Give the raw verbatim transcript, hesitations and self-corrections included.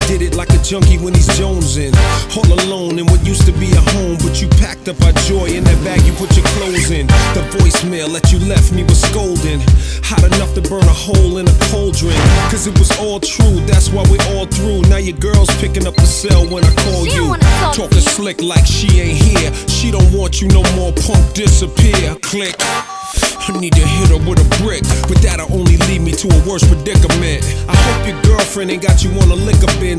did it like a junkie when he's jonesing. All alone in what used to be a home, but you packed up our joy in that bag you put your clothes in. The voicemail that you left me was scolding, hot enough to burn a hole in a cauldron. Cause it was all true, that's why we all through. Now your girl's picking up the cell when I call She you, talking slick like she ain't here. She don't want you no more, punk, disappear. Click. I need to hit her with a brick, but that'll only lead me to a worse predicament. I hope your girlfriend ain't got you on a liquor binge.